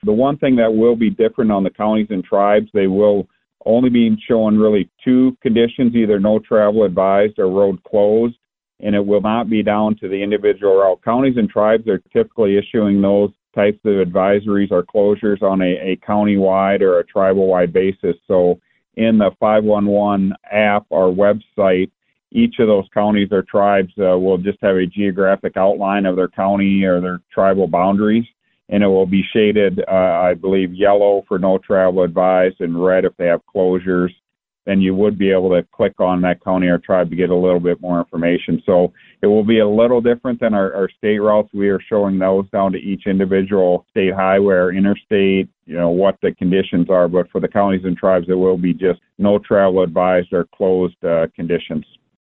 The one thing that will be different on the counties and tribes, they will only be showing really two conditions, either no travel advised or road closed, and it will not be down to the individual route. Counties and tribes are typically issuing those types of advisories or closures on a county-wide or a tribal-wide basis. So in the 511 app or website, each of those counties or tribes will just have a geographic outline of their county or their tribal boundaries, and it will be shaded, I believe, yellow for no travel advised and red if they have closures. Then you would be able to click on that county or tribe to get a little bit more information. So it will be a little different than our state routes. We are showing those down to each individual state highway or interstate, what the conditions are. But for the counties and tribes, it will be just no travel advised or closed conditions.